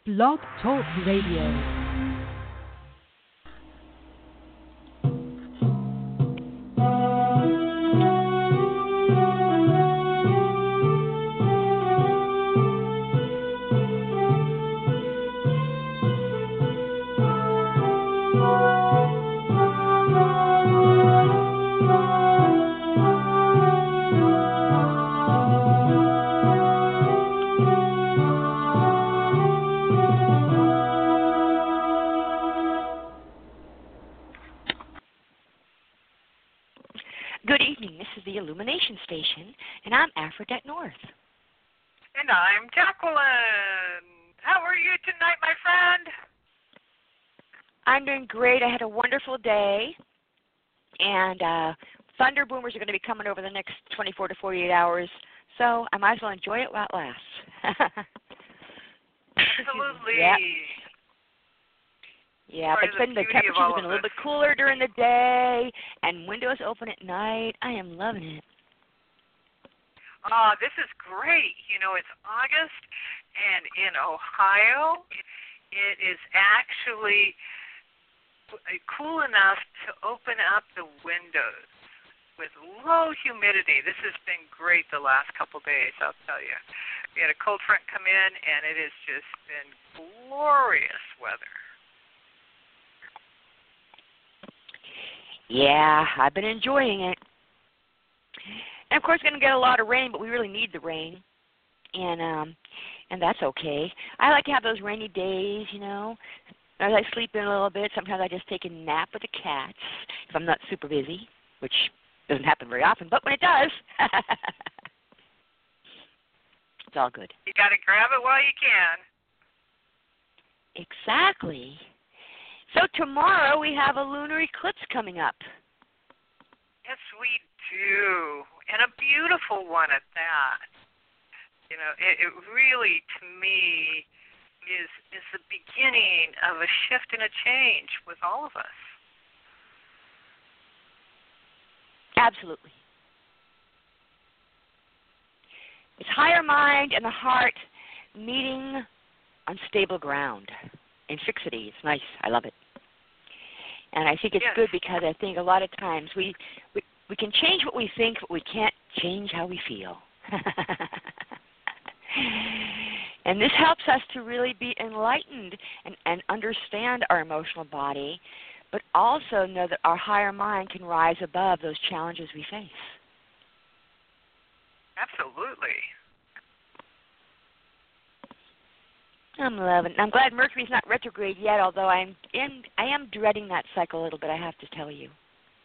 Blog Talk Radio. Good evening. This is the Illumination Station, and I'm Aphrodite North. And I'm Jacqueline. How are you tonight, my friend? I'm doing great. I had a wonderful day, and thunder boomers are going to be coming over the next 24 to 48 hours, so I might as well enjoy it while it lasts. Absolutely. Yep. Yeah, but the temperatures have been a little bit cooler during the day, and windows open at night. I am loving it. This is great. You know, it's August, and in Ohio, it is actually cool enough to open up the windows with low humidity. This has been great the last couple days, I'll tell you. We had a cold front come in, and it has just been glorious weather. Yeah, I've been enjoying it. And of course, we're going to get a lot of rain, but we really need the rain, and that's okay. I like to have those rainy days, you know. As I sleep in a little bit, sometimes I just take a nap with the cats if I'm not super busy, which doesn't happen very often, but when it does, it's all good. You got to grab it while you can. Exactly. So tomorrow we have a lunar eclipse coming up. Yes, we do, and a beautiful one at that. You know, it really, to me, is the beginning of a shift and a change with all of us. Absolutely. It's higher mind and the heart meeting on stable ground in fixity. It's nice. I love it. And I think it's good because I think a lot of times we can change what we think, but we can't change how we feel. And this helps us to really be enlightened and understand our emotional body, but also know that our higher mind can rise above those challenges we face. Absolutely. I'm loving it. I'm glad Mercury's not retrograde yet, although I am dreading that cycle a little bit, I have to tell you.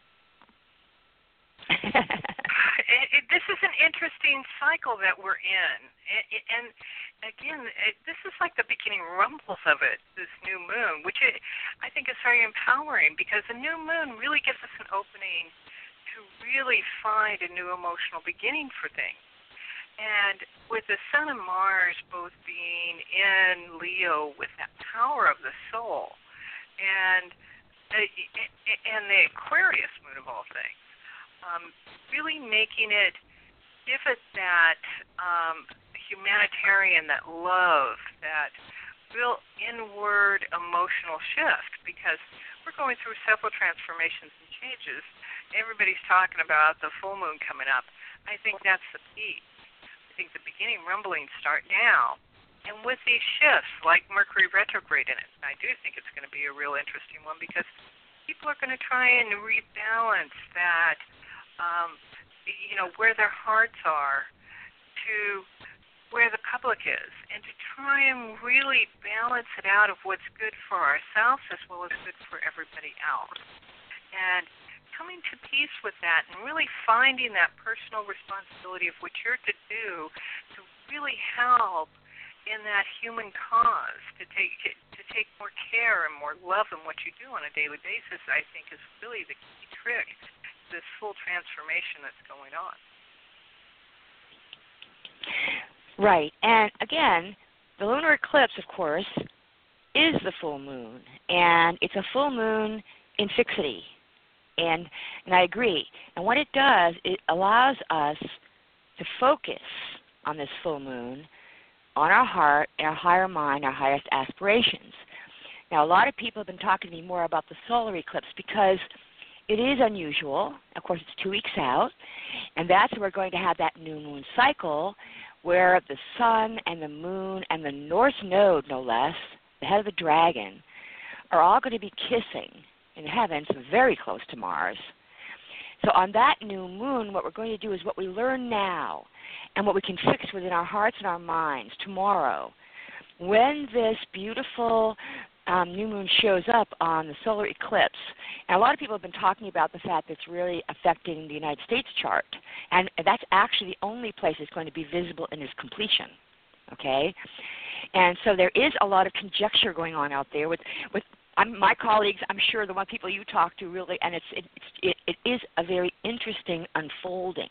This is an interesting cycle that we're in. And again, this is like the beginning rumbles of it, this new moon, which I think is very empowering because the new moon really gives us an opening to really find a new emotional beginning for things. And with the Sun and Mars both being in Leo with that power of the soul, and the Aquarius moon of all things, really making it, give it that humanitarian, that love, that real inward emotional shift, because we're going through several transformations and changes. Everybody's talking about the full moon coming up. I think that's the peak. I think the beginning rumblings start now. And with these shifts, like Mercury retrograde in it, I do think it's going to be a real interesting one because people are going to try and rebalance that, where their hearts are to where the public is, and to try and really balance it out of what's good for ourselves as well as good for everybody else. And coming to peace with that and really finding that personal responsibility of what you're to do to really help in that human cause, to take more care and more love in what you do on a daily basis, I think is really the key trick to this full transformation that's going on. Right. And again, the lunar eclipse, of course, is the full moon. And it's a full moon in fixity. And I agree. And what it does, it allows us to focus on this full moon on our heart, our higher mind, our highest aspirations. Now, a lot of people have been talking to me more about the solar eclipse because it is unusual. Of course, it's 2 weeks out, and that's where we're going to have that new moon cycle where the sun and the moon and the North Node, no less, the head of the dragon, are all going to be kissing in the heavens very close to Mars. So on that new moon, what we're going to do is what we learn now and what we can fix within our hearts and our minds tomorrow. When this beautiful new moon shows up on the solar eclipse, and a lot of people have been talking about the fact that it's really affecting the United States chart, and that's actually the only place it's going to be visible in its completion, okay? And so there is a lot of conjecture going on out there with my colleagues, I'm sure the one people you talk to really, and it is a very interesting unfolding.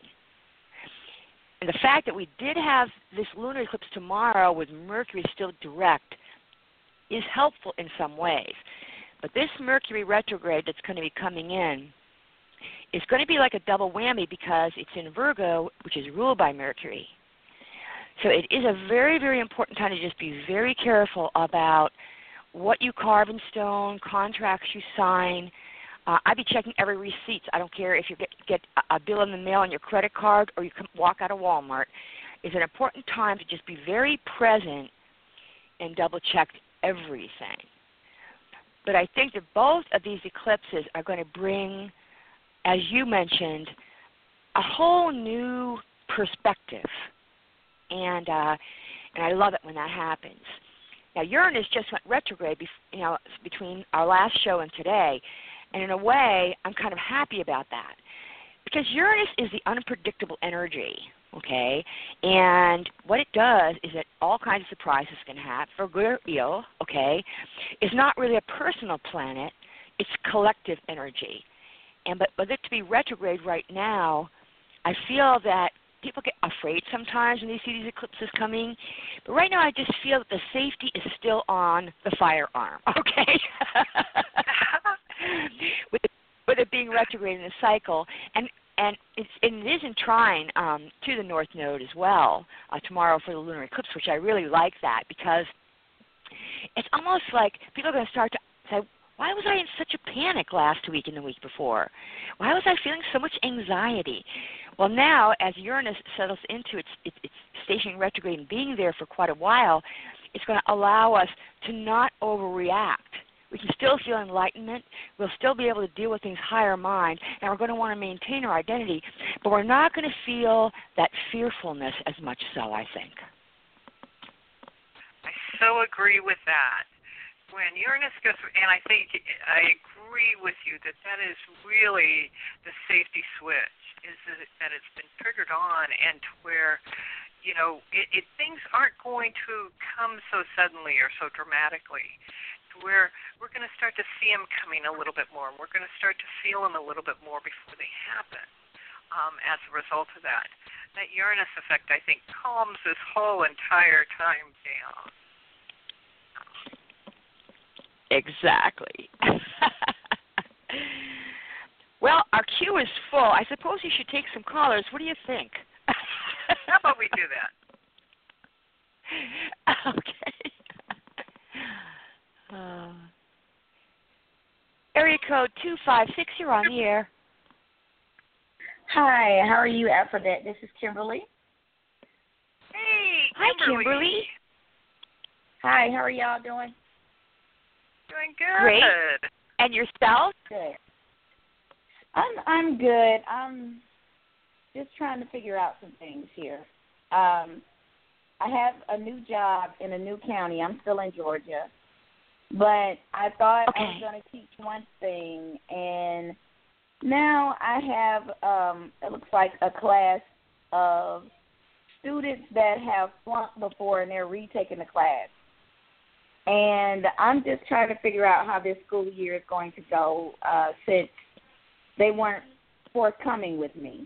And the fact that we did have this lunar eclipse tomorrow with Mercury still direct is helpful in some ways. But this Mercury retrograde that's going to be coming in is going to be like a double whammy because it's in Virgo, which is ruled by Mercury. So it is a very, very important time to just be very careful about what you carve in stone, contracts you sign. I'd be checking every receipt. I don't care if you get a bill in the mail on your credit card or you can walk out of Walmart. It's an important time to just be very present and double-check everything. But I think that both of these eclipses are going to bring, as you mentioned, a whole new perspective. And I love it when that happens. Now, Uranus just went retrograde between our last show and today, and in a way, I'm kind of happy about that because Uranus is the unpredictable energy, okay? And what it does is that all kinds of surprises can happen, for good or ill, okay? It's not really a personal planet. It's collective energy. But with it to be retrograde right now, I feel that people get afraid sometimes when they see these eclipses coming. But right now I just feel that the safety is still on the firearm, okay? with it being retrograde in the cycle. And it is in trine to the North Node as well tomorrow for the lunar eclipse, which I really like that because it's almost like people are going to start to say, why was I in such a panic last week and the week before? Why was I feeling so much anxiety? Well, now, as Uranus settles into its stationary retrograde and being there for quite a while, it's going to allow us to not overreact. We can still feel enlightenment. We'll still be able to deal with things higher mind, and we're going to want to maintain our identity, but we're not going to feel that fearfulness as much so, I think. I so agree with that. When Uranus goes, and I think I agree with you that is really the safety switch, is that it's been triggered on, and to where, things aren't going to come so suddenly or so dramatically, to where we're going to start to see them coming a little bit more. We're going to start to feel them a little bit more before they happen as a result of that. That Uranus effect, I think, calms this whole entire time down. Exactly. Well, our queue is full. I suppose you should take some callers. What do you think? How about we do that? Okay. Area code 256, you're on the air. Hi, how are you, Aphrodite? This is Kimberly. Hey, Hi, Kimberly. Hi, how are y'all doing? Doing good. Great. And yourself? Good. I'm good. I'm just trying to figure out some things here. I have a new job in a new county. I'm still in Georgia. But I thought I was going to teach one thing, and now I have, it looks like a class of students that have flunked before, and they're retaking the class. And I'm just trying to figure out how this school year is going to go since they weren't forthcoming with me.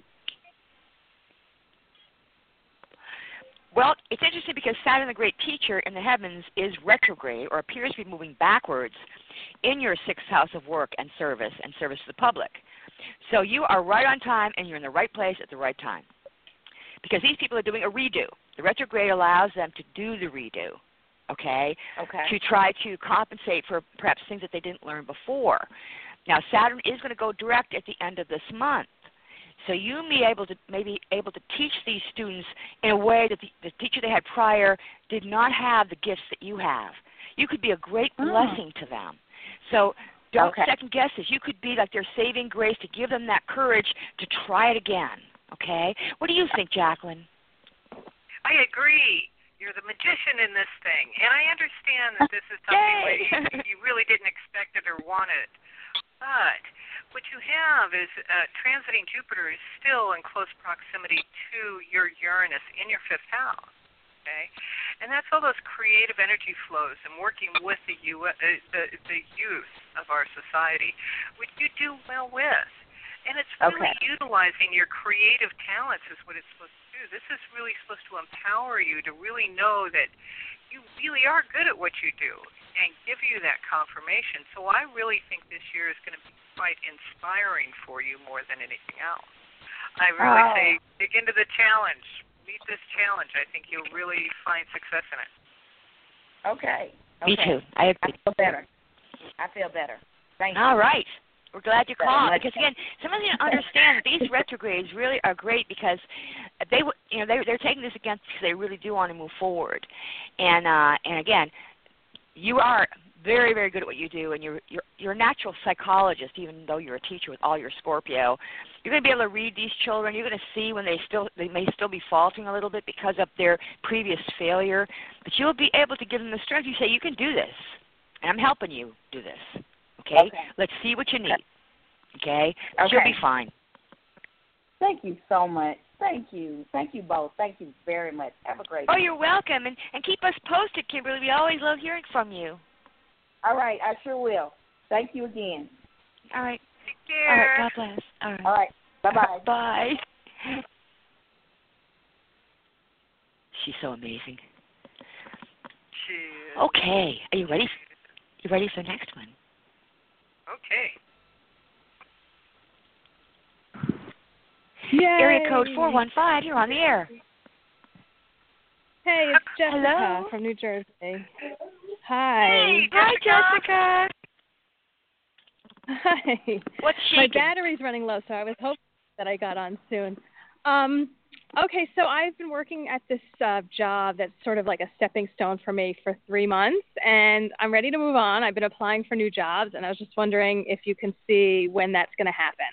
Well, it's interesting because Saturn, the great teacher in the heavens, is retrograde or appears to be moving backwards in your sixth house of work and service to the public. So you are right on time and you're in the right place at the right time because these people are doing a redo. The retrograde allows them to do the redo, okay, to try to compensate for perhaps things that they didn't learn before. Now, Saturn is going to go direct at the end of this month. So you may be able to teach these students in a way that the teacher they had prior did not have the gifts that you have. You could be a great blessing to them. So don't second guess this. You could be like their saving grace to give them that courage to try it again, okay? What do you think, Jacqueline? I agree. You're the magician in this thing. And I understand that this is something where you really didn't expect it or want it. But what you have is transiting Jupiter is still in close proximity to your Uranus in your 5th house. Okay, and that's all those creative energy flows and working with the youth of our society, which you do well with. And it's really utilizing your creative talents is what it's supposed to do. This is really supposed to empower you to really know that you really are good at what you do and give you that confirmation. So I really think this year is going to be quite inspiring for you more than anything else. I really say dig into the challenge. Meet this challenge. I think you'll really find success in it. Okay. Me too. I agree. I feel better. Thank you. All right. We're glad you called because again, some of you understand that these retrogrades really are great because they're taking this against because they really do want to move forward, and again, you are very, very good at what you do, and you're a natural psychologist, even though you're a teacher with all your Scorpio. You're going to be able to read these children. You're going to see when they may still be faltering a little bit because of their previous failure, but you'll be able to give them the strength. You say, you can do this, and I'm helping you do this. Okay? Let's see what you need. Okay? You'll be fine. Thank you so much. Thank you. Thank you both. Thank you very much. Have a great day. Oh, you're welcome. And keep us posted, Kimberly. We always love hearing from you. All right. I sure will. Thank you again. All right. Take care. All right. God bless. All right. All right. Bye-bye. Bye. She's so amazing. Okay. Are you ready? You ready for the next one? Okay. Yay. Area code 415. You're on the air. Hey, it's Jessica Hello? from New Jersey. Hi. Hey, Hi, Jessica. Hi. What's My shaking? battery's running low, so I was hoping that I got on soon. Okay, so I've been working at this job that's sort of like a stepping stone for me for 3 months, and I'm ready to move on. I've been applying for new jobs, and I was just wondering if you can see when that's going to happen.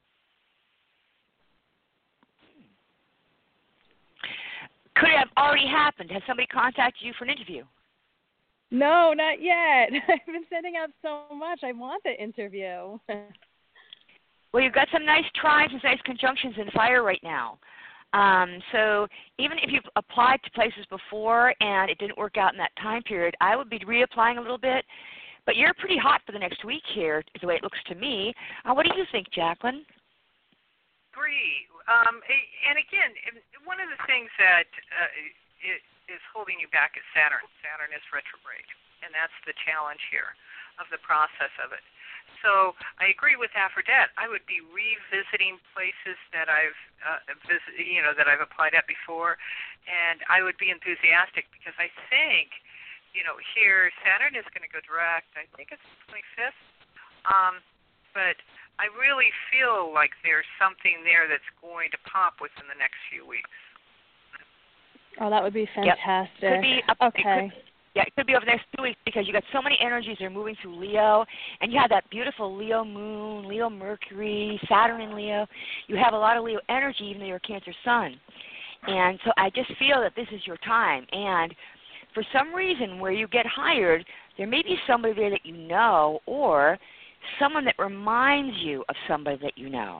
Could it have already happened? Has somebody contacted you for an interview? No, not yet. I've been sending out so much. I want the interview. Well, you've got some nice trines and nice conjunctions in fire right now. So even if you've applied to places before and it didn't work out in that time period, I would be reapplying a little bit. But you're pretty hot for the next week here, the way it looks to me. What do you think, Jacqueline? Agree. And again, one of the things that is holding you back is Saturn. Saturn is retrograde, and that's the challenge here of the process of it. So I agree with Aphrodite. I would be revisiting places that I've that I've applied at before, and I would be enthusiastic because I think, here Saturn is going to go direct. I think it's the 25th. But I really feel like there's something there that's going to pop within the next few weeks. Oh, that would be fantastic. Yep. Could be okay. It could be over the next 2 weeks because you got so many energies that are moving through Leo, and you have that beautiful Leo moon, Leo Mercury, Saturn in Leo. You have a lot of Leo energy, even though you're a Cancer sun. And so I just feel that this is your time. And for some reason where you get hired, there may be somebody there that you know or someone that reminds you of somebody that you know.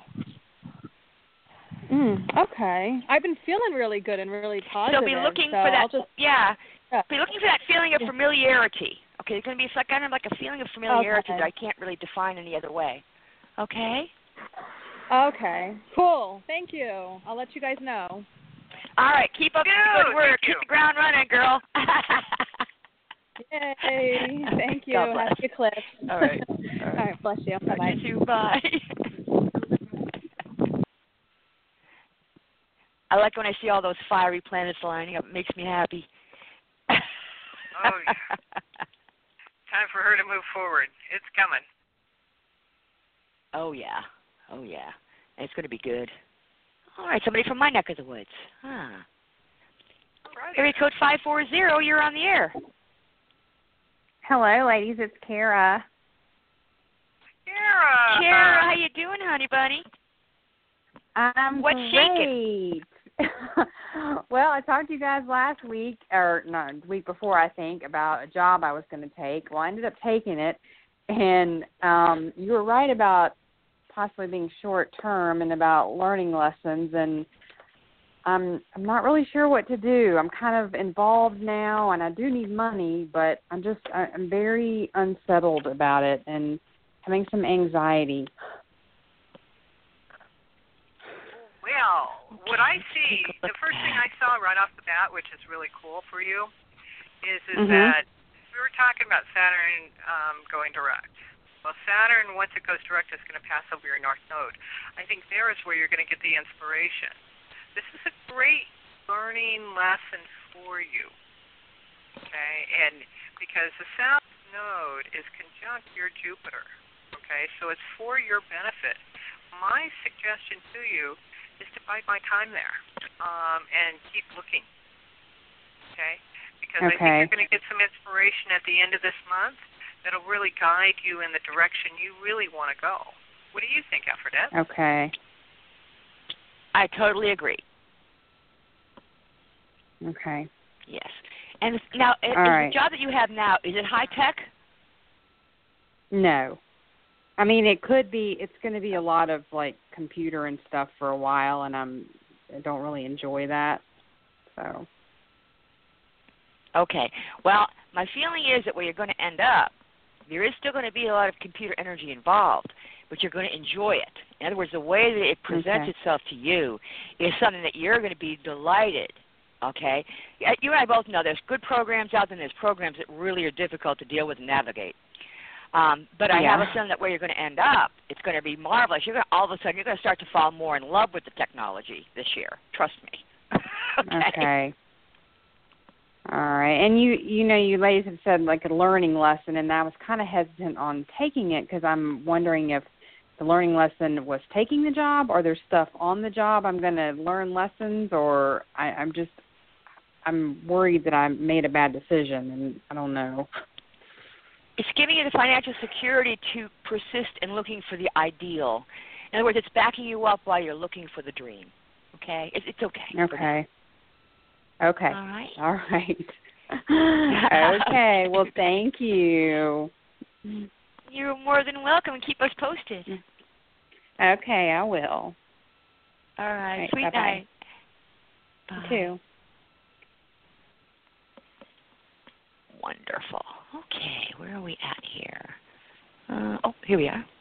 Okay. I've been feeling really good and really positive. So be looking for that. Be looking for that feeling of familiarity. Okay, it's going to be kind of like a feeling of familiarity that I can't really define any other way. Okay? Okay. Cool. Thank you. I'll let you guys know. All right. Keep up the good work. Keep the ground running, girl. Yay. Thank you. God bless. Happy eclipse. All right. All right. Bless you. Bye-bye. You too. Bye. I like when I see all those fiery planets lining up. It makes me happy. Oh, yeah. Time for her to move forward. It's coming. Oh, yeah. Oh, yeah. It's going to be good. All right, somebody from my neck of the woods. Huh. Right. Area code 540, you're on the air. Hello, ladies. It's Kara. Kara, how you doing, honey bunny? I'm What's great. Well, I talked to you guys last week, or no, the week before, I think, about a job I was going to take. Well, I ended up taking it, and you were right about possibly being short-term and about learning lessons, and I'm not really sure what to do. I'm kind of involved now, and I do need money, but I'm very unsettled about it and having some anxiety. Well, what I see, the first thing I saw right off the bat, which is really cool for you, is that we were talking about Saturn going direct. Well, Saturn, once it goes direct, is going to pass over your North Node. I think there is where you're going to get the inspiration. This is a great learning lesson for you, okay? And because the South Node is conjunct your Jupiter, okay? So it's for your benefit. My suggestion to you is to bide my time there and keep looking, okay? Because I think you're going to get some inspiration at the end of this month that'll really guide you in the direction you really want to go. What do you think, Aphrodite? Okay. I totally agree. Okay. Yes. And now, is the job that you have now, is it high tech? No. I mean, it could be. It's going to be a lot of like computer and stuff for a while, and I don't really enjoy that. So. Okay. Well, my feeling is that where you're going to end up, there is still going to be a lot of computer energy involved, but you're going to enjoy it. In other words, the way that it presents itself to you is something that you're going to be delighted. Okay? You and I both know there's good programs out there, and there's programs that really are difficult to deal with and navigate. But I have a feeling that where you're going to end up, it's going to be marvelous. You're going to, all of a sudden, you're going to start to fall more in love with the technology this year. Trust me. Okay. All right. And you know, you ladies have said like a learning lesson, and I was kind of hesitant on taking it because I'm wondering if the learning lesson was taking the job, or there's stuff on the job I'm going to learn lessons, or I'm worried that I made a bad decision, and I don't know. It's giving you the financial security to persist in looking for the ideal. In other words, it's backing you up while you're looking for the dream. Okay? It's okay. Okay. Okay. All right. All right. Okay. Well, thank you. You're more than welcome. Keep us posted. Okay, I will. All right. Sweet bye-bye. night. Bye. You too. Wonderful. Okay, where are we at here? Here we are.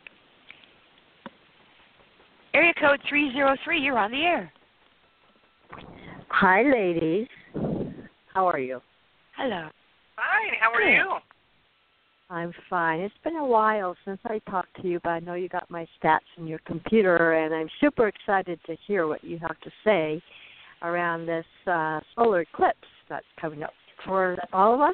Area code 303, you're on the air. Hi, ladies. How are you? Hello. Fine. How are you? I'm fine. It's been a while since I talked to you, but I know you got my stats in your computer, and I'm super excited to hear what you have to say around this solar eclipse that's coming up for all of us.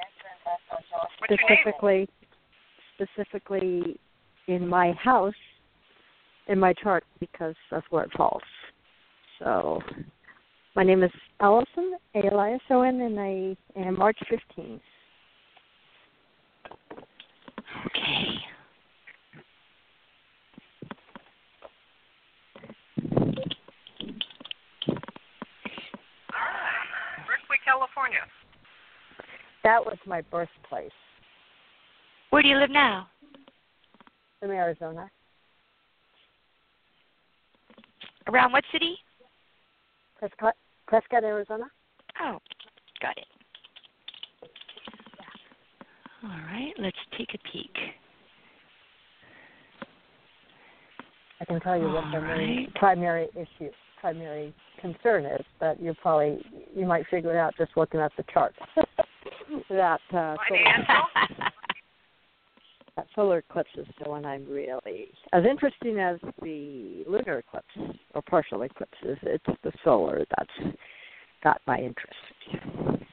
Specifically in my house, in my chart, because of where it falls. So my name is Allison, A-L-I-S-O-N, and I am March 15th. Okay. Berkeley, California. That was my birthplace. Where do you live now? In Arizona. Around what city? Prescott, Arizona. Oh, got it. All right, let's take a peek. I can tell you what the main primary concern is, but you might figure it out just looking at the chart. that solar eclipse is the one I'm really, as interesting as the lunar eclipse or partial eclipses, it's the solar that's got my interest.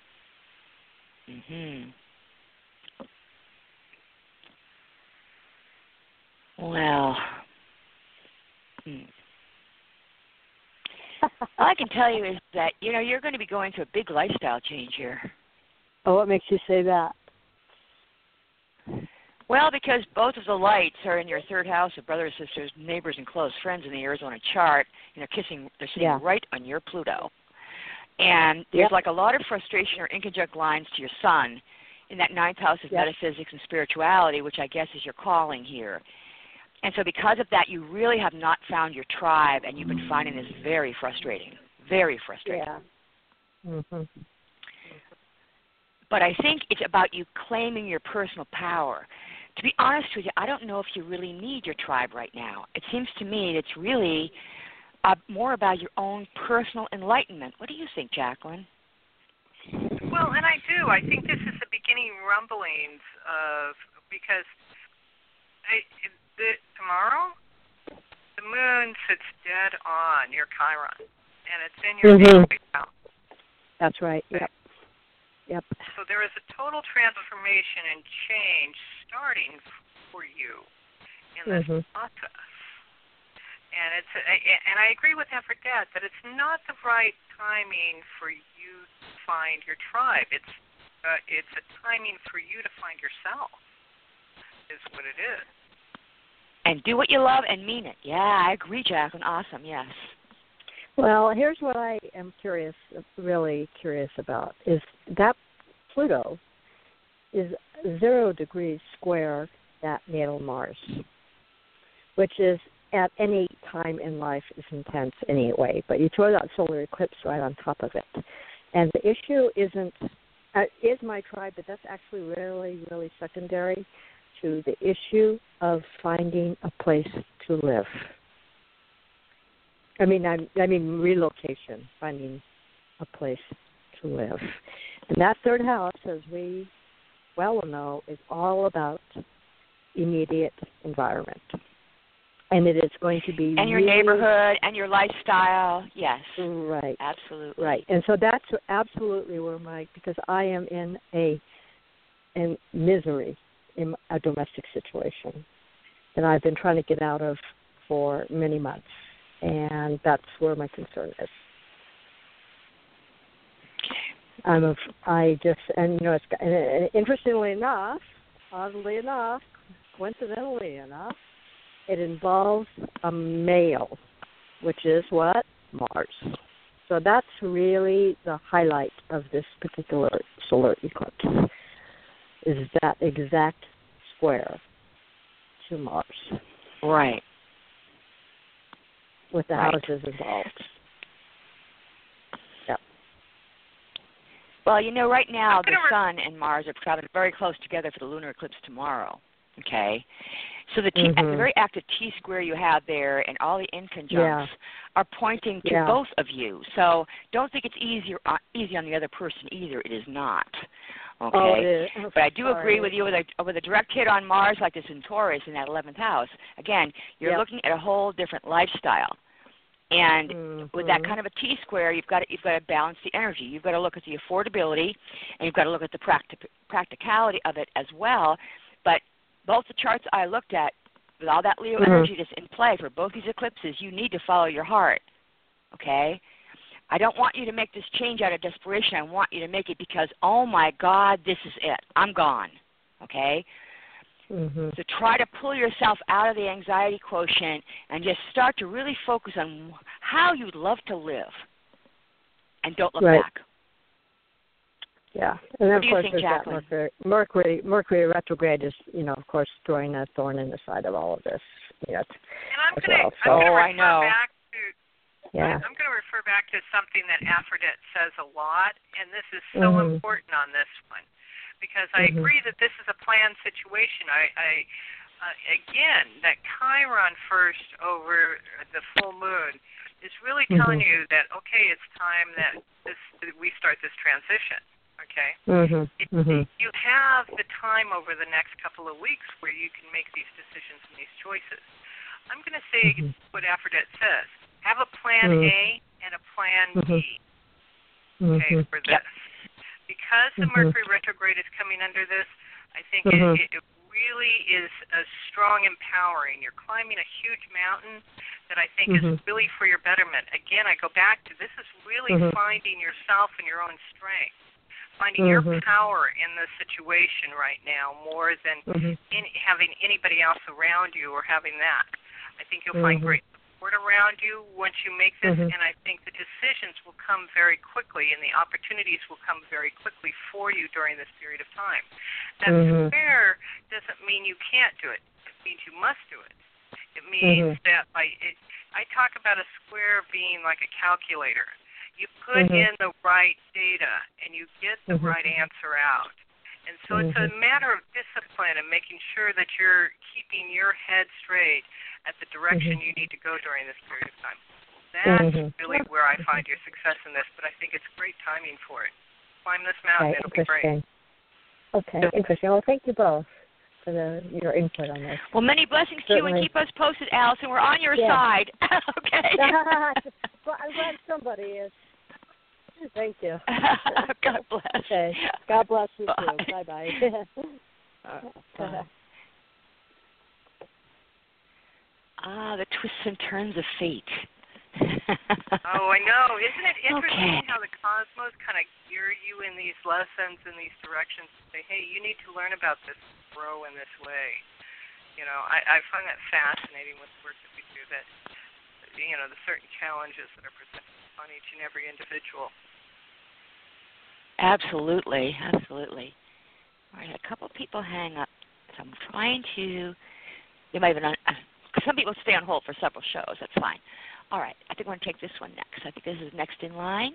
Mhm. Well, all I can tell you is that, you're going to be going through a big lifestyle change here. Oh, what makes you say that? Well, because both of the lights are in your third house of brothers, sisters, neighbors, and close friends in the Arizona chart, and they're sitting right on your Pluto. And there's like a lot of frustration or inconjunct lines to your sun in that ninth house of metaphysics and spirituality, which I guess is your calling here. And so because of that, you really have not found your tribe, and you've been finding this very frustrating, very frustrating. Yeah. Mhm. But I think it's about you claiming your personal power. To be honest with you, I don't know if you really need your tribe right now. It seems to me it's really more about your own personal enlightenment. What do you think, Jacqueline? Well, and I do. I think this is the beginning rumblings of, because tomorrow the moon sits dead on your Chiron, and it's in your right now. That's right. Yep. So there is a total transformation and change starting for you in this process. And I agree with Aphrodite that it's not the right timing for you to find your tribe. It's a timing for you to find yourself, is what it is. And do what you love and mean it. Yeah, I agree, Jacqueline. Awesome, yes. Well, here's what I am really curious about, is that Pluto is 0 degrees square that natal Mars, which is at any time in life is intense anyway, but you throw that solar eclipse right on top of it. And the issue is my tribe, but that's actually really, really secondary to the issue of finding a place to live. I mean relocation, finding a place to live. And that third house, as we well know, is all about immediate environment. And it is going to be and your neighborhood and your lifestyle, yes. Right. Absolutely. Right. And so that's absolutely where because I am in misery in a domestic situation that I've been trying to get out of for many months. And that's where my concern is. Interestingly enough, oddly enough, coincidentally enough, it involves a male, which is what? Mars. So that's really the highlight of this particular solar eclipse, is that exact square to Mars. Right. With the houses involved. Yeah. Well, right now the Sun and Mars are traveling very close together for the lunar eclipse tomorrow. Okay? So the very active T-square you have there and all the inconjuncts are pointing to both of you. So don't think it's easy on the other person either. It is not. Okay? Oh, it is. But I do agree with you with a direct hit on Mars like this in Taurus in that 11th house. Again, you're looking at a whole different lifestyle. And with that kind of a T-square, you've got to balance the energy. You've got to look at the affordability, and you've got to look at the practicality of it as well. But both the charts I looked at, with all that Leo energy that's in play for both these eclipses, you need to follow your heart, okay? I don't want you to make this change out of desperation. I want you to make it because, oh, my God, this is it. I'm gone, okay? So try to pull yourself out of the anxiety quotient and just start to really focus on how you'd love to live, and don't look back. Yeah, and of course think, there's that Mercury retrograde is, of course, throwing a thorn in the side of all of this. And I'm going to refer back to I'm going to refer back to something that Aphrodite says a lot, and this is so important on this one, because I agree that this is a planned situation. Again, that Chiron first over the full moon is really telling you that, okay, it's time that we start this transition. Okay? Mhm. You have the time over the next couple of weeks where you can make these decisions and these choices. I'm going to say what Aphrodite says. Have a plan A and a plan B. Okay, for this. Because the Mercury retrograde is coming under this, I think it really is a strong empowering. You're climbing a huge mountain that I think is really for your betterment. Again, I go back to this is really finding yourself and your own strength, finding your power in the situation right now more than having anybody else around you or having that. I think you'll find great support around you once you make this, and I think the decisions will come very quickly and the opportunities will come very quickly for you during this period of time. That square doesn't mean you can't do it. It means you must do it. It means that I talk about a square being like a calculator. You put in the right data and you get the right answer out. And so it's a matter of discipline and making sure that you're keeping your head straight at the direction you need to go during this period of time. That's really where I find your success in this, but I think it's great timing for it. Climb this mountain, it'll be great. Okay, interesting. Well, thank you both for your input on this. Well, many blessings to you, and keep us posted, Allison. We're on your side. Okay. Well, I'm glad somebody is. Thank you. God bless. Okay. God bless you Bye. too. Bye-bye. The twists and turns of fate. Oh, I know. Isn't it interesting how the cosmos kind of gear you in these lessons and these directions to say, hey, you need to learn about this, grow in this way. You know, I find that fascinating with the work that we do, that, you know, the certain challenges that are presented on each and every individual. Absolutely, absolutely. All right, a couple people hang up. So I'm trying to, they might have been some people stay on hold for several shows. That's fine. All right, I think we're going to take this one next. I think this is next in line.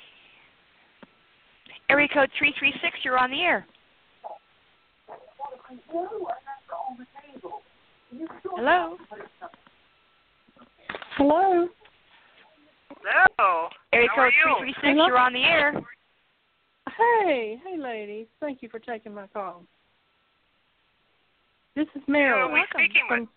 Area code 336, you're on the air. Hello? Hello. Hello. Area code 336, you're on the air. Hey, ladies. Thank you for taking my call. This is Marilyn. Who are we speaking with?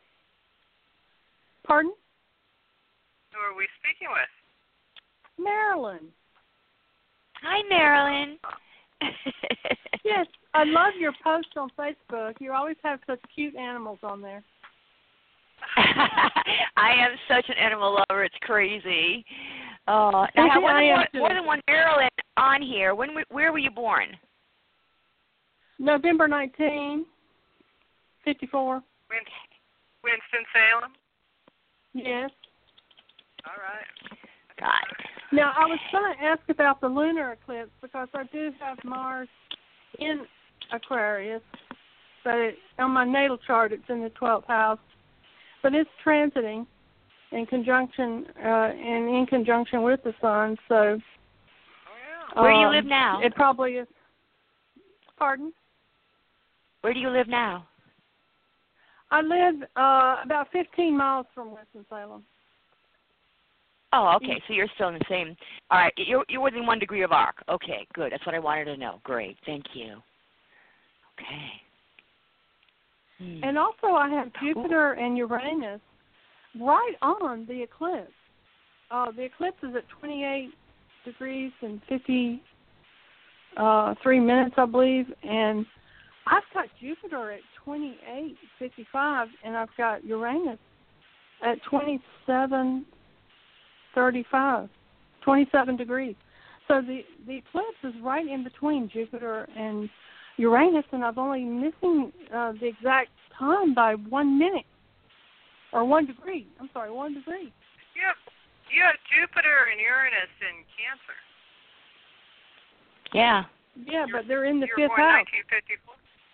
Pardon? Who are we speaking with? Marilyn. Hi, Marilyn. Yes, I love your posts on Facebook. You always have such cute animals on there. I am such an animal lover. It's crazy. I have more than one Marilyn on here. Where were you born? November 19, 54. Winston-Salem? Yes. All right. Got it. Now, I was going to ask about the lunar eclipse because I do have Mars in Aquarius, but on my natal chart it's in the 12th house. But it's transiting in conjunction with the sun. So, where do you live now? It probably is. Pardon? Where do you live now? I live about 15 miles from Winston-Salem. Oh, okay. So you're still in the same. All right. You're within 1 degree of arc. Okay, good. That's what I wanted to know. Great. Thank you. Okay. And also I have Jupiter and Uranus right on the eclipse. The eclipse is at 28 degrees and 53 minutes, I believe. And I've got Jupiter at 28:55, and I've got Uranus at 27 degrees. So the eclipse is right in between Jupiter and Uranus, and I've only missing the exact time by 1 minute, or 1 degree. I'm sorry, 1 degree. You have Jupiter and Uranus in Cancer. Yeah. Yeah, but they're in the fifth born house. 1954.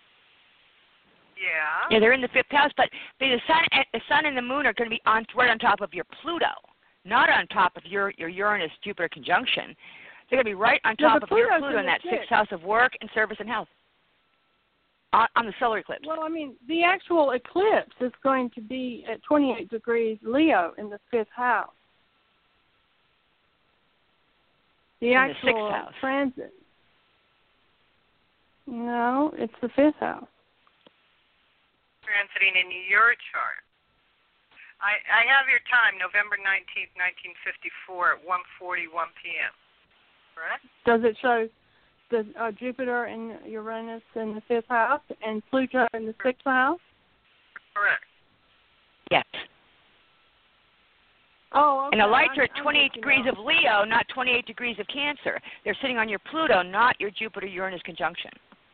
Yeah. Yeah, they're in the 5th house, but the sun and the moon are going to be right on top of your Pluto, not on top of your Uranus-Jupiter conjunction. They're going to be right on top of your Pluto in that 6th house of work and service and health on the solar eclipse. Well, I mean, the actual eclipse is going to be at 28 degrees Leo in the 5th house. The actual transit. No, it's the 5th house. Transiting in your chart. I have your time, November 19th, 1954 at 1:41 p.m. Correct? Does it show the Jupiter and Uranus in the 5th house and Pluto in the 6th house? Correct. Yes. Oh, okay. And the lights are at 28 degrees of Leo, not 28 degrees of Cancer. They're sitting on your Pluto, not your Jupiter-Uranus conjunction.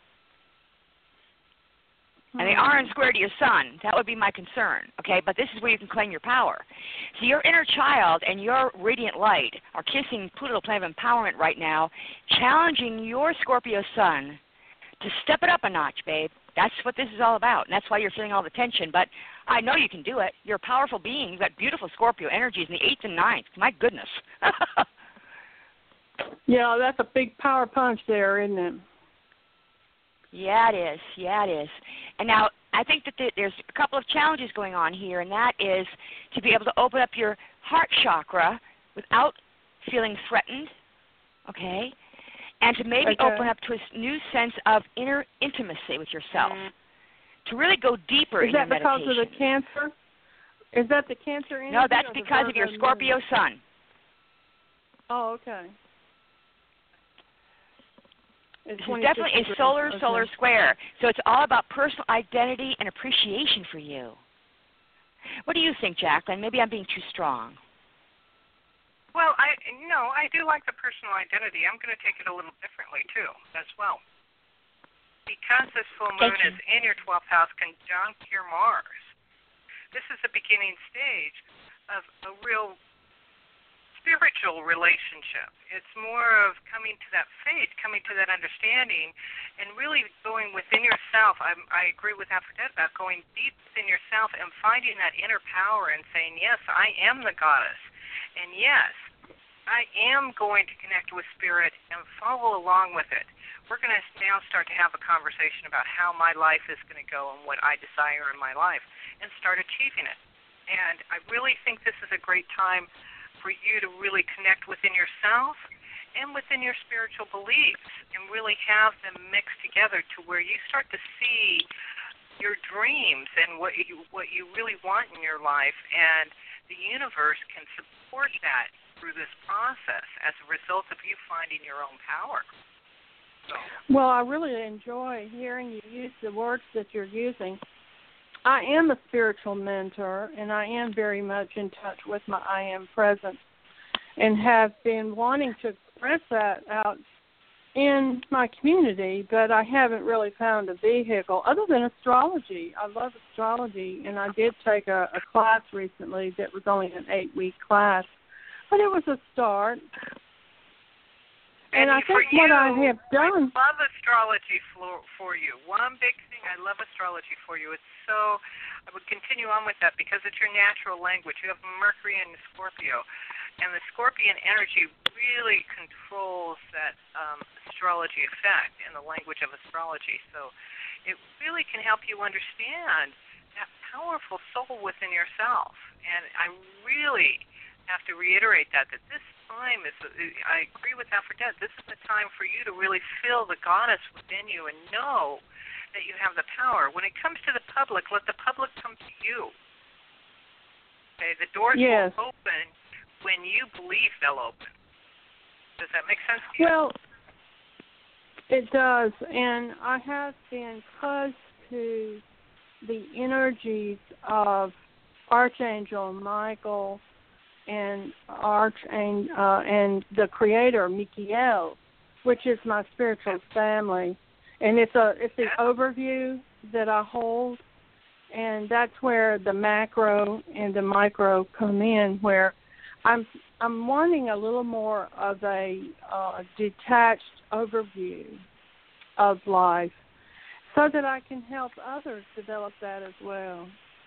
And they aren't square to your sun. That would be my concern, okay? But this is where you can claim your power. So your inner child and your radiant light are kissing Pluto, planet of empowerment right now, challenging your Scorpio sun to step it up a notch, babe. That's what this is all about, and that's why you're feeling all the tension. But I know you can do it. You're a powerful being. You've got beautiful Scorpio energies in the 8th and 9th. My goodness. Yeah, that's a big power punch there, isn't it? Yeah, it is. Yeah, it is. And now I think that there's a couple of challenges going on here, and that is to be able to open up your heart chakra without feeling threatened, okay, and to maybe open up to a new sense of inner intimacy with yourself, to really go deeper in your meditation. Is that because of the Cancer? Is that the Cancer energy? No, that's because of your Scorpio sun. Oh, okay. This is definitely a solar square. So it's all about personal identity and appreciation for you. What do you think, Jacqueline? Maybe I'm being too strong. Well, I do like the personal identity. I'm going to take it a little differently, too, as well. Because this full moon is in your 12th house conjunct your Mars, this is the beginning stage of a real spiritual relationship. It's more of coming to that faith, coming to that understanding, and really going within yourself. I agree with Aphrodite about going deep within yourself and finding that inner power and saying, yes, I am the goddess, and yes, I am going to connect with spirit and follow along with it. We're going to now start to have a conversation about how my life is going to go and what I desire in my life and start achieving it. And I really think this is a great time for you to really connect within yourself and within your spiritual beliefs and really have them mixed together to where you start to see your dreams and what you really want in your life, and the universe can support that through this process as a result of you finding your own power. So. Well, I really enjoy hearing you use the words that you're using. I am a spiritual mentor, and I am very much in touch with my I am presence, and have been wanting to express that out in my community, but I haven't really found a vehicle other than astrology. I love astrology, and I did take a class recently that was only an 8-week class, but it was a start. And I think what I have done... I love astrology for you. One big thing, I love astrology for you. It's so... I would continue on with that because it's your natural language. You have Mercury and Scorpio. And the Scorpion energy really controls that astrology effect and the language of astrology. So it really can help you understand that powerful soul within yourself. And I really have to reiterate that this time is, I agree with Aphrodite, this is the time for you to really feel the goddess within you and know that you have the power. When it comes to the public, let the public come to you. Okay, the doors will open when you believe they'll open. Does that make sense to you? Well, it does, and I have been close to the energies of Archangel Michael and and the Creator, Michael, which is my spiritual family, and it's the overview that I hold, and that's where the macro and the micro come in, where I'm wanting a little more of a detached overview of life, so that I can help others develop that as well.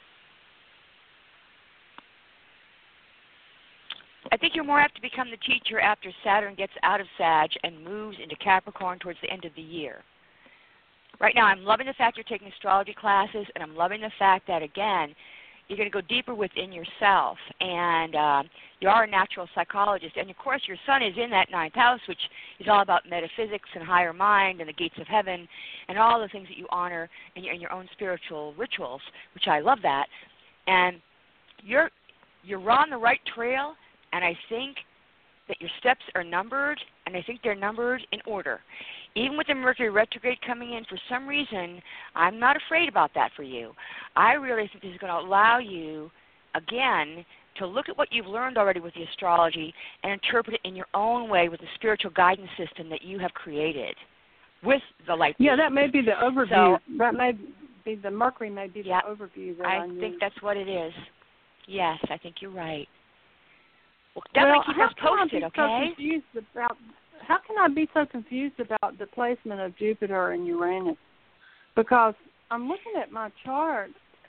I think you're more apt to become the teacher after Saturn gets out of Sag and moves into Capricorn towards the end of the year. Right now, I'm loving the fact you're taking astrology classes, and I'm loving the fact that, again, You're going to go deeper within yourself, and you are a natural psychologist. And, of course, your sun is in that ninth house, which is all about metaphysics and higher mind and the gates of heaven and all the things that you honor in your own spiritual rituals, which I love that. And you're on the right trail, and I think that your steps are numbered, and I think they're numbered in order. Even with the Mercury retrograde coming in, for some reason, I'm not afraid about that for you. I really think this is going to allow you, again, to look at what you've learned already with the astrology and interpret it in your own way with the spiritual guidance system that you have created with the light. Yeah, that may be the overview. So, that may be the Mercury may be the overview that I think that's what it is. Yes, I think you're right. Well, definitely keep us posted, okay? How can I be so confused about the placement of Jupiter and Uranus? Because I'm looking at my chart,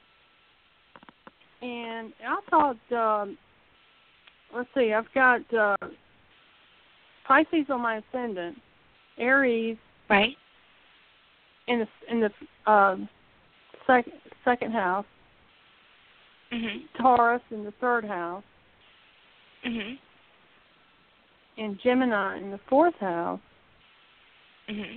and I thought, let's see, I've got Pisces on my ascendant, Aries, right, in the second house, Taurus in the third house, and Gemini in the fourth house, and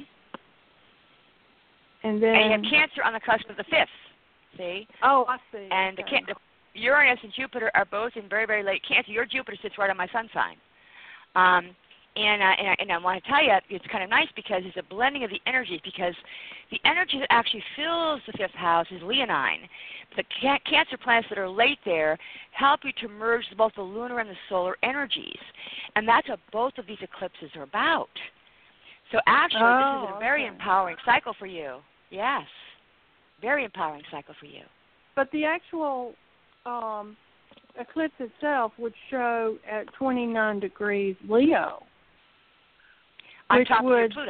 then you have Cancer on the cusp of the fifth. See? Oh, I see. And okay. the Uranus and Jupiter are both in very, very late Cancer. Your Jupiter sits right on my sun sign. And I want to tell you, it's kind of nice because it's a blending of the energies, because the energy that actually fills the fifth house is Leonine. The Cancer planets that are late there help you to merge both the lunar and the solar energies. And that's what both of these eclipses are about. So actually, this is a very empowering cycle for you. Yes, very empowering cycle for you. But the actual eclipse itself would show at 29 degrees Leo. On top of your Pluto.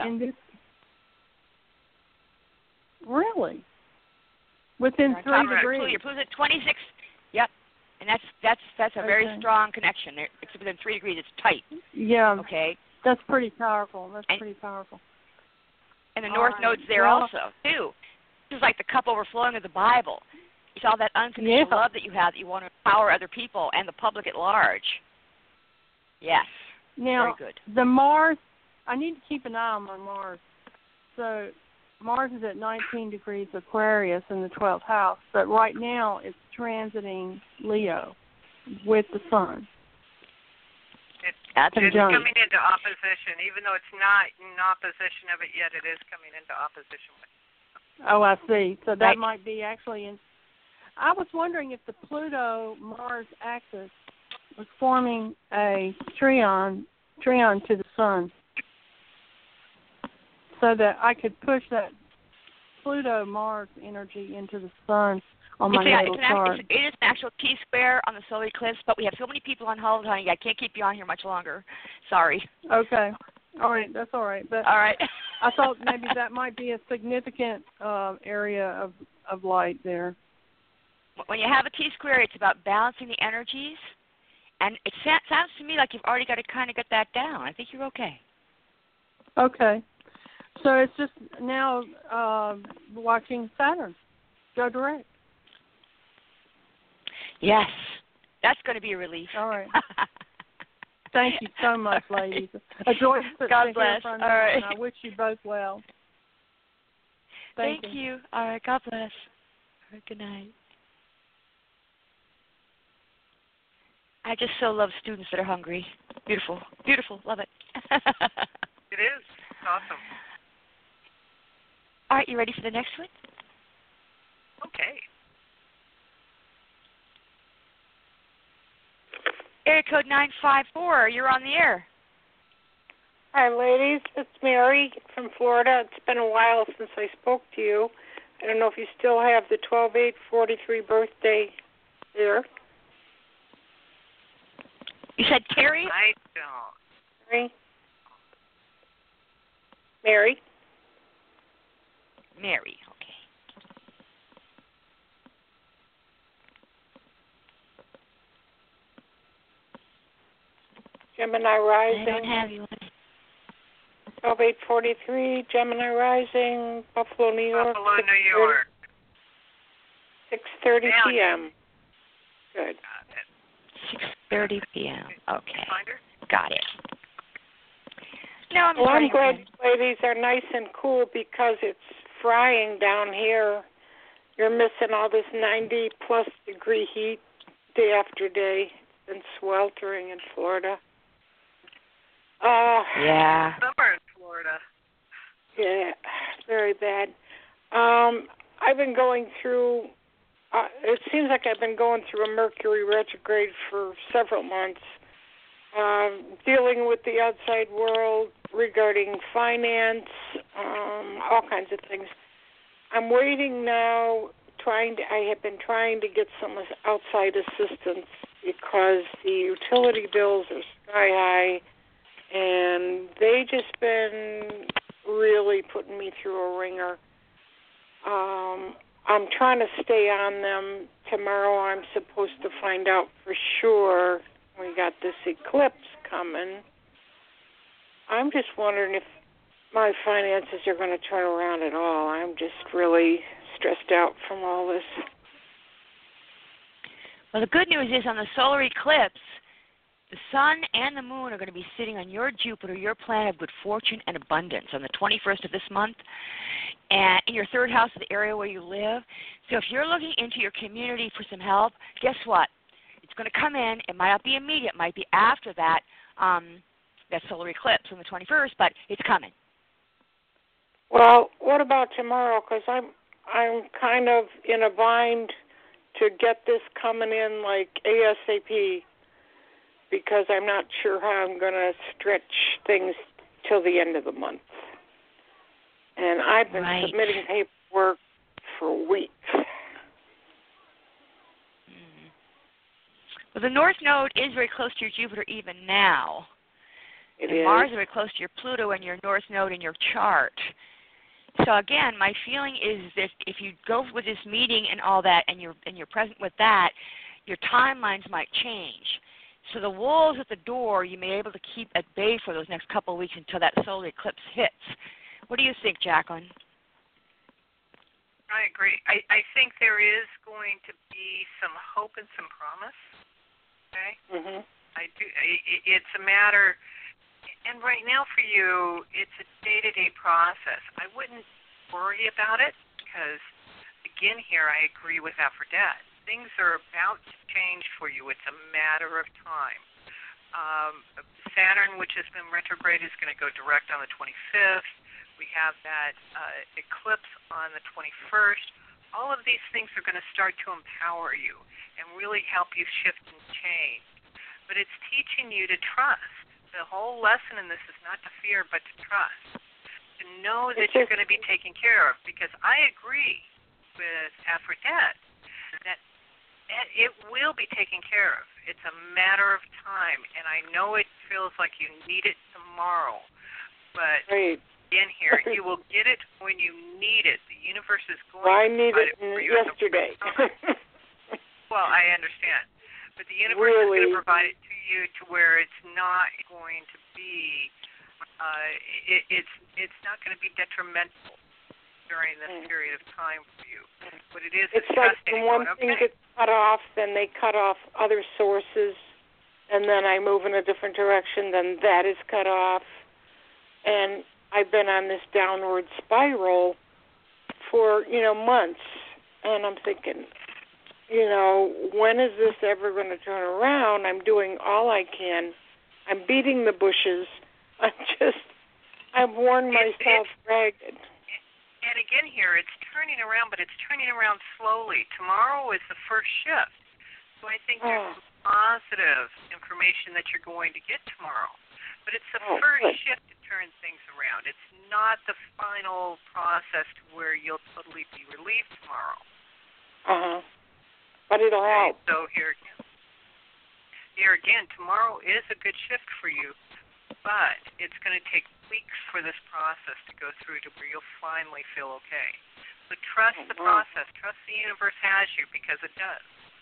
Really? Within 3 degrees. Your Pluto's at 26. Yep. And that's a very strong connection. It's within 3 degrees. It's tight. Yeah. Okay. That's pretty powerful. Pretty powerful. And the North Node's there also, too. This is like the cup overflowing of the Bible. It's all that unconditional love that you have, that you want to empower other people and the public at large. Yes. Now, very good. The Mars, I need to keep an eye on my Mars. So Mars is at 19 degrees Aquarius in the 12th house, but right now it's transiting Leo with the Sun. It's coming into opposition. Even though it's not in opposition of it yet, it is coming into opposition with it. Oh, I see. So that might be actually in... I was wondering if the Pluto-Mars axis was forming a trion to the Sun, so that I could push that Pluto-Mars energy into the Sun on my natal chart. It is an actual T-square on the solar eclipse, but we have so many people on hold, honey. I can't keep you on here much longer. Sorry. Okay. All right. That's all right. But all right. I thought maybe that might be a significant area of light there. When you have a T-square, it's about balancing the energies, and it sounds to me like you've already got to kind of get that down. I think you're okay. Okay. So it's just now watching Saturn go direct. Yes. That's going to be a relief. All right. Thank you so much, ladies. A joy to God bless. All right. And I wish you both well. Thank you. All right. God bless. All right, good night. I just so love students that are hungry. Beautiful. Beautiful. Love it. It is. Awesome. All right, you ready for the next one? Okay. Area code 954. You're on the air. Hi, ladies. It's Mary from Florida. It's been a while since I spoke to you. I don't know if you still have the 12/8/43 birthday there. You said Terry? I don't. Mary? Mary? Mary, okay. Gemini rising. I don't have you on. 12/8/43, Gemini rising, Buffalo, New York. Buffalo, New York. 6:30 p.m. Good. 6:30 p.m. Okay. Find her? Got it. No, I'm Well, I'm writing glad in. ladies are nice and cool because it's frying down here. You're missing all this 90-plus degree heat day after day. It's been sweltering in Florida. Yeah. Summer in Florida. Yeah, very bad. I've been going through, it seems like I've been going through a Mercury retrograde for several months, dealing with the outside world regarding finance, all kinds of things. I'm waiting now, I have been trying to get some outside assistance because the utility bills are sky high, and they just been really putting me through a ringer. I'm trying to stay on them. Tomorrow I'm supposed to find out for sure. We got this eclipse coming. I'm just wondering if my finances are going to turn around at all. I'm just really stressed out from all this. Well, the good news is on the solar eclipse, the sun and the moon are going to be sitting on your Jupiter, your planet of good fortune and abundance, on the 21st of this month, and in your third house of the area where you live. So if you're looking into your community for some help, guess what? It's going to come in. It might not be immediate. It might be after that solar eclipse on the 21st, but it's coming. Well, what about tomorrow? Because I'm kind of in a bind to get this coming in like ASAP, because I'm not sure how I'm going to stretch things till the end of the month. And I've been submitting paperwork for weeks. Well, the North Node is very close to your Jupiter even now. It and is. Mars is very close to your Pluto and your North Node in your chart. So again, my feeling is that if you go with this meeting and all that, and you're present with that, your timelines might change. So the wolves at the door you may be able to keep at bay for those next couple of weeks until that solar eclipse hits. What do you think, Jacqueline? I agree. I think there is going to be some hope and some promise. Okay? Mm-hmm. I do. It's a matter, and right now for you, it's a day-to-day process. I wouldn't worry about it because, again, here I agree with Aphrodite. Things are about to change for you. It's a matter of time. Saturn, which has been retrograde, is going to go direct on the 25th. We have that eclipse on the 21st. All of these things are going to start to empower you and really help you shift and change. But it's teaching you to trust. The whole lesson in this is not to fear, but to trust. To know that you're going to be taken care of. Because I agree with Aphrodite that it will be taken care of. It's a matter of time. And I know it feels like you need it tomorrow. But again here, you will get it when you need it. The universe is going to provide it for you yesterday. Well, I understand. But the universe is going to provide it to you to where it's not going to be, it's not going to be detrimental during this period of time for you. But it is, it's like when one thing gets cut off, then they cut off other sources, and then I move in a different direction, then that is cut off. And I've been on this downward spiral for, months, and I'm thinking, when is this ever going to turn around? I'm doing all I can. I'm beating the bushes. I've worn myself ragged. And again here, it's turning around, but it's turning around slowly. Tomorrow is the first shift. So I think there's some positive information that you're going to get tomorrow. But it's the first shift to turn things around. It's not the final process to where you'll totally be relieved tomorrow. But it'll help. So here again, tomorrow is a good shift for you, but it's going to take weeks for this process to go through to where you'll finally feel okay. So trust the process. Trust the universe has you, because it does.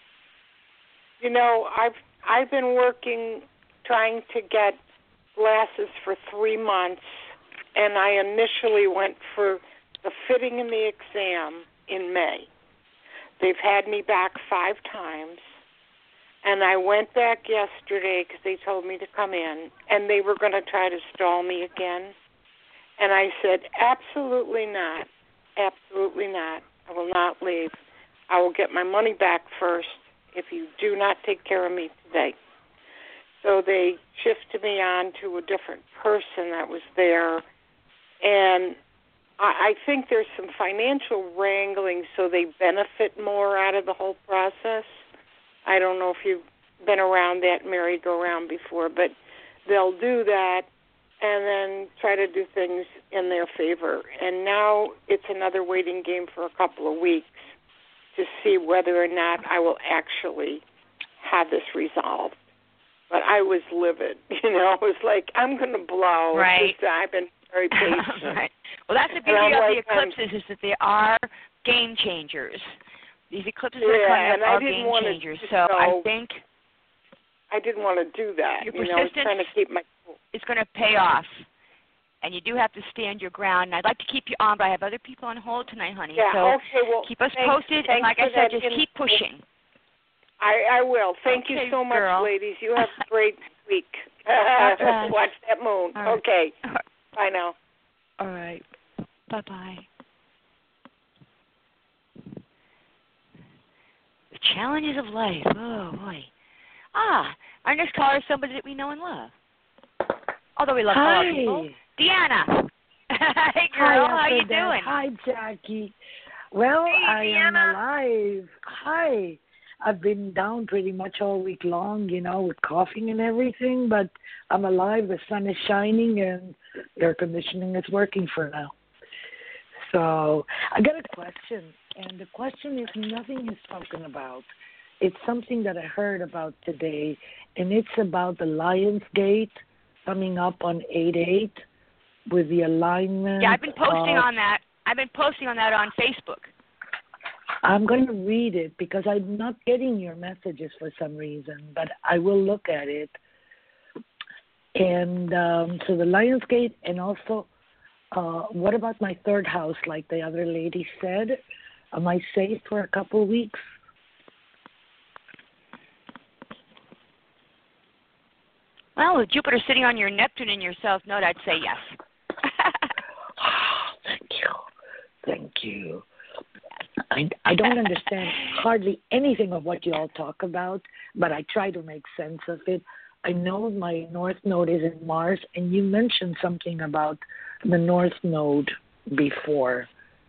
I've been working, trying to get glasses for 3 months, and I initially went for the fitting and the exam in May. They've had me back 5 times, And I went back yesterday because they told me to come in, and they were going to try to stall me again. And I said, absolutely not. Absolutely not. I will not leave. I will get my money back first if you do not take care of me today. So they shifted me on to a different person that was there. And I think there's some financial wrangling, so they benefit more out of the whole process. I don't know if you've been around that merry-go-round before, but they'll do that and then try to do things in their favor. And now it's another waiting game for a couple of weeks to see whether or not I will actually have this resolved. But I was livid. I was like, I'm going to blow. Right. I've been very patient. Right. Well, that's the beauty of the eclipses is that they are game changers. These eclipses are coming up are game changers. So I think I didn't want to do that. Your I was trying to keep my cool. It's going to pay off. And you do have to stand your ground. And I'd like to keep you on, but I have other people on hold tonight, honey. Yeah, so okay, well, keep us posted. And like I said, just keep pushing. I will. Thank you so much, ladies. You have a great week. Watch that moon. Right. Okay. Bye now. All right. Bye-bye. The challenges of life. Oh, boy. Our next caller is somebody that we know and love. Although we love all people. Deanna. Hey, girl. How you doing? Hi, Jackie. Well, hey, I Deanna. am alive. Hi. I've been down pretty much all week long, with coughing and everything, but I'm alive. The sun is shining, and air conditioning is working for now. So I got a question, and the question is nothing is spoken about. It's something that I heard about today, and it's about the Lionsgate coming up on 8/8 with the alignment. Yeah, I've been posting on that. I've been posting on that on Facebook. I'm going to read it because I'm not getting your messages for some reason, but I will look at it. And so the Lionsgate, and also, what about my third house, like the other lady said? Am I safe for a couple of weeks? Well, with Jupiter sitting on your Neptune and your South Node, I'd say yes. Thank you. Thank you. I don't understand hardly anything of what you all talk about, but I try to make sense of it. I know my North Node is in Mars, and you mentioned something about the North Node before.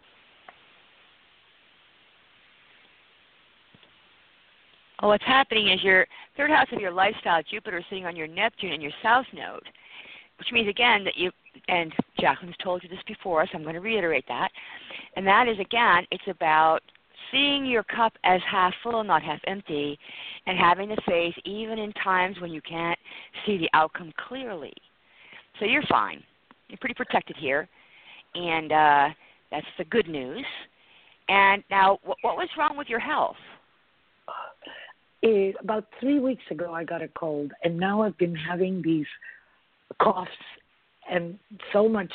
Well, what's happening is your third house of your lifestyle, Jupiter, is sitting on your Neptune and your South Node, which means, again, that you, and Jacqueline's told you this before, so I'm going to reiterate that, and that is, again, it's about seeing your cup as half full, not half empty, and having the faith even in times when you can't see the outcome clearly. So you're fine. You're pretty protected here, and that's the good news. And now, what was wrong with your health? About 3 weeks ago, I got a cold, and now I've been having these coughs and so much,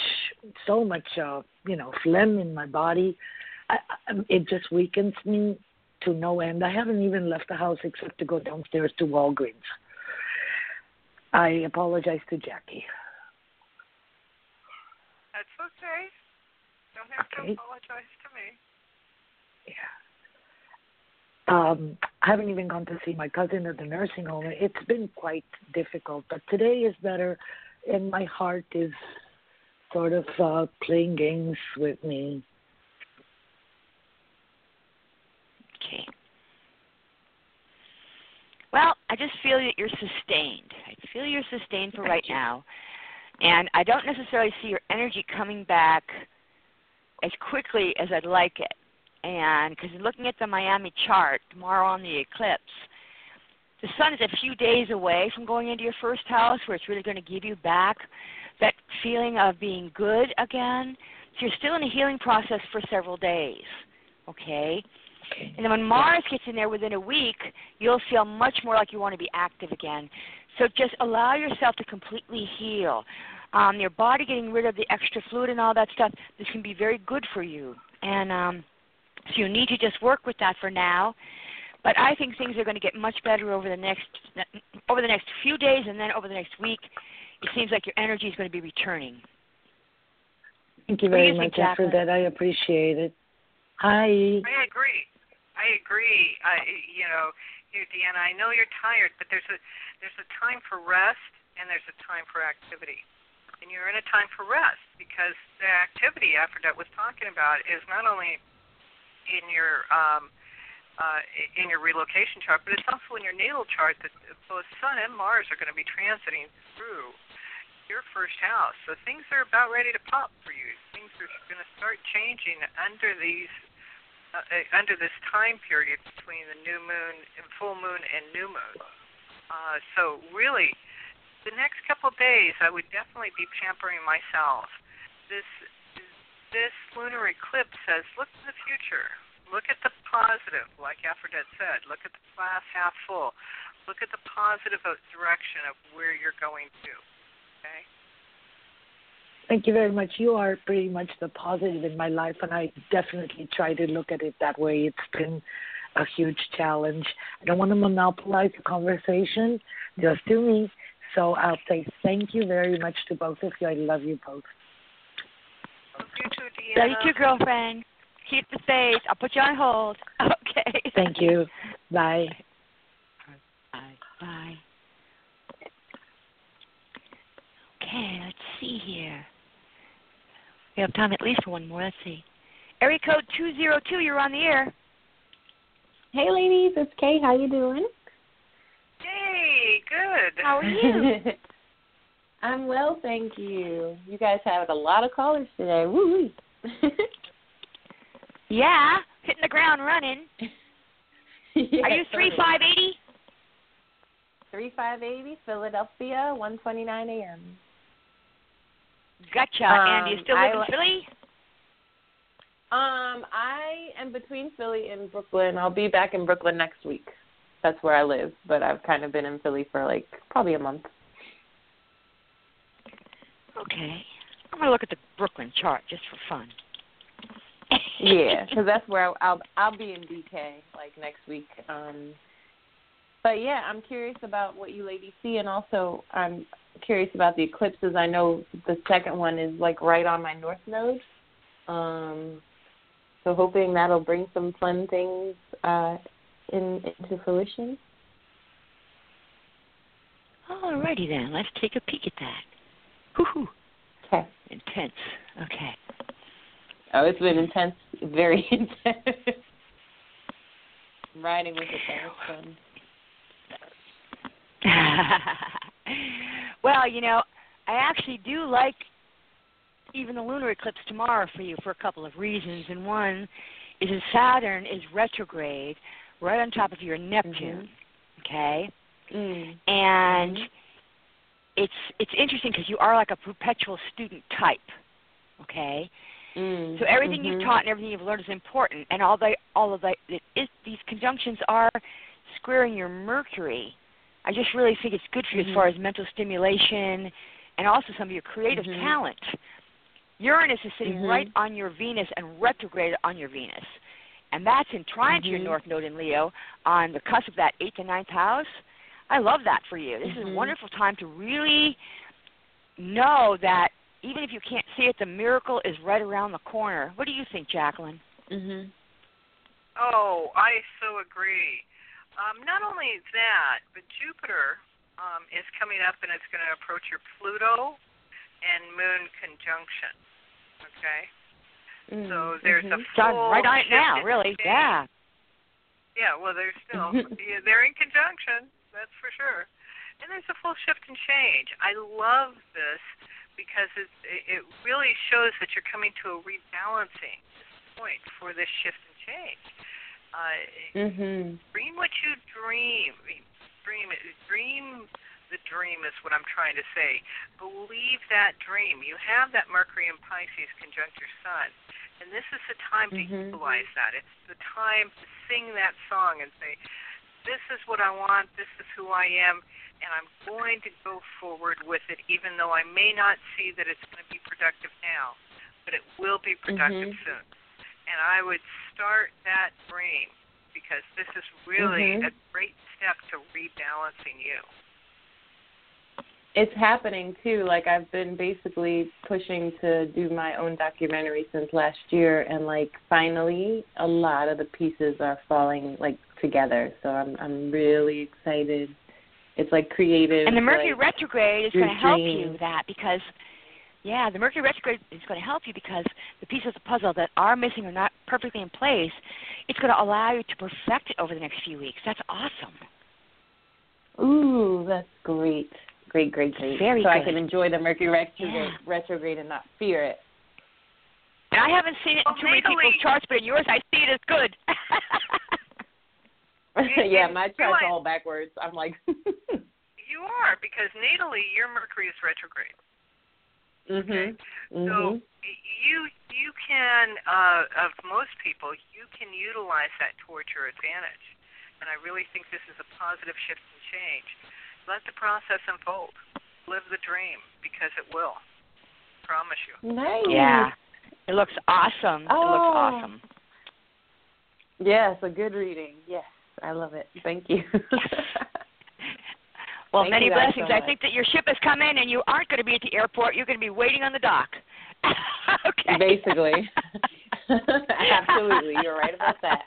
phlegm in my body. It just weakens me to no end. I haven't even left the house except to go downstairs to Walgreens. I apologize to Jackie. That's okay. Don't have to apologize to me. Yeah. I haven't even gone to see my cousin at the nursing home. It's been quite difficult, but today is better, and my heart is sort of playing games with me. Okay. Well, I just feel that you're sustained. I feel you're sustained for right now. And I don't necessarily see your energy coming back as quickly as I'd like it. And because looking at the Miami chart, tomorrow on the eclipse, the sun is a few days away from going into your first house where it's really going to give you back that feeling of being good again. So you're still in a healing process for several days, okay? And then when Mars gets in there within a week, you'll feel much more like you want to be active again. So just allow yourself to completely heal. Your body getting rid of the extra fluid and all that stuff, this can be very good for you. And so you need to just work with that for now. But I think things are going to get much better over the next few days, and then over the next week. It seems like your energy is going to be returning. Thank you very much for that. I appreciate it. Hi. I agree. Deanna, I know you're tired, but there's a time for rest and there's a time for activity. And you're in a time for rest because the activity Aphrodite was talking about is not only in your relocation chart, but it's also in your natal chart that both Sun and Mars are going to be transiting through your first house. So things are about ready to pop for you. Things are going to start changing under this time period between the new moon and full moon and new moon. So really, the next couple of days, I would definitely be pampering myself. This lunar eclipse says, look to the future. Look at the positive, like Aphrodite said. Look at the glass half full. Look at the positive direction of where you're going to. Okay? Thank you very much. You are pretty much the positive in my life, and I definitely try to look at it that way. It's been a huge challenge. I don't want to monopolize the conversation, just to me. So I'll say thank you very much to both of you. I love you both. Love you too, Deanna. Love you too, girlfriend. Keep the faith. I'll put you on hold. Okay. Thank you. Bye. Bye. Okay, let's see here. We have time at least for one more. Let's see. Area code 202, you're on the air. Hey, ladies. It's Kay. How you doing? Hey, good. How are you? I'm well, thank you. You guys have a lot of callers today. Woo! Yeah, hitting the ground running. Yeah, are you 3580? 3580, Philadelphia, 1:29 a.m. Gotcha. And do you still live in Philly? I am between Philly and Brooklyn. I'll be back in Brooklyn next week. That's where I live, but I've kind of been in Philly for probably a month. Okay. I'm going to look at the Brooklyn chart just for fun. Yeah, because that's where I'll be in BK next week. But yeah, I'm curious about what you ladies see, and also I'm curious about the eclipses. I know the second one is right on my north node. So hoping that'll bring some fun things into fruition. Alrighty then, let's take a peek at that. Woohoo! Okay. Intense. Okay. Oh, it's been intense, very intense. Riding with it, that was fun. Well, I actually do like even the lunar eclipse tomorrow for you for a couple of reasons. And one is that Saturn is retrograde right on top of your Neptune, okay? And it's interesting because you are like a perpetual student type, okay? So everything you've taught and everything you've learned is important, and these conjunctions are squaring your Mercury. I just really think it's good for you as far as mental stimulation and also some of your creative talent. Uranus is sitting right on your Venus and retrograde on your Venus. And that's in trine to your North Node in Leo on the cusp of that 8th to 9th house. I love that for you. This is a wonderful time to really know that even if you can't see it, the miracle is right around the corner. What do you think, Jacqueline? Oh, I so agree. Not only that, but Jupiter is coming up and it's going to approach your Pluto and Moon conjunction. Okay? So there's a full right on it now, really. Yeah. Yeah, well, they're still, they're in conjunction, that's for sure. And there's a full shift and change. I love this because it really shows that you're coming to a rebalancing point for this shift and change. Dream what you dream. Dream the dream is what I'm trying to say. Believe that dream. You have that Mercury in Pisces conjunct your Sun, and this is the time to utilize that. It's the time to sing that song and say, this is what I want, this is who I am, and I'm going to go forward with it, even though I may not see that it's going to be productive now, but it will be productive soon. And I would start that dream, because because this is really a great step to rebalancing you. It's happening too. Like I've been basically pushing to do my own documentary since last year, and like finally a lot of the pieces are falling like together. So I'm really excited. It's like creative. And the Mercury like, retrograde is going to help you with that because, yeah, the Mercury retrograde is going to help you because the pieces of the puzzle that are missing or not perfectly in place, it's going to allow you to perfect it over the next few weeks. That's awesome. Ooh, that's great. Great. Very so good. I can enjoy the Mercury retrograde and not fear it. And I haven't seen it in too many people's charts, but in yours I see it as good. Yeah, my chart's all backwards. I'm like... You are, because natally your Mercury is retrograde. Okay? So you can, of most people, you can utilize that towards your advantage. And I really think this is a positive shift and change. Let the process unfold. Live the dream, because it will. Promise you. Nice. Yeah. It looks awesome. Oh. It looks awesome. Yes, a good reading. Yes, I love it. Thank you. Well, Thank many you guys blessings. so I think that your ship has come in and you aren't going to be at the airport. You're going to be waiting on the dock. Okay. Basically. Absolutely. You're right about that.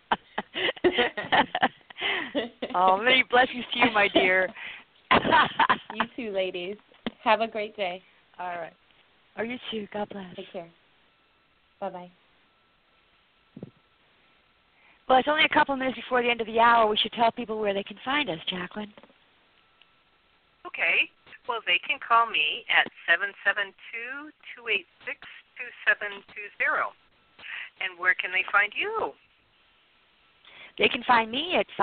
Oh, many blessings to you, my dear. You too, ladies. Have a great day. All right. Oh, you too. God bless. Take care. Bye-bye. Well, it's only a couple minutes before the end of the hour. We should tell people where they can find us, Jacqueline. Okay. Well, they can call me at 772-286-2720. And where can they find you? They can find me at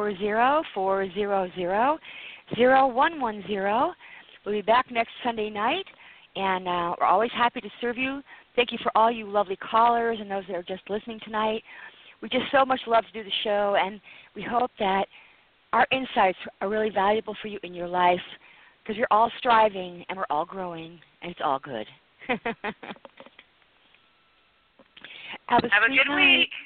540-400-0110. We'll be back next Sunday night, and we're always happy to serve you. Thank you for all you lovely callers and those that are just listening tonight. We just so much love to do the show, and we hope that our insights are really valuable for you in your life because you're all striving and we're all growing, and it's all good. Have a good week.